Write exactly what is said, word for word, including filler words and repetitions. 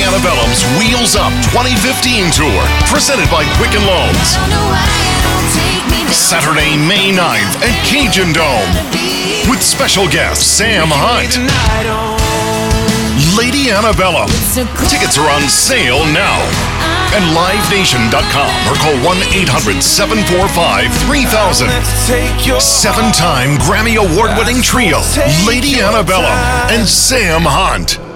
Antebellum's Wheels Up twenty fifteen Tour, presented by Quicken Loans. Saturday, May ninth at Cajun Dome, with special guest Sam Hunt. Lady Antebellum. Tickets are on sale now at live nation dot com or call one eight hundred seven four five three thousand. Seven-time Grammy Award-winning trio, Lady Antebellum and Sam Hunt.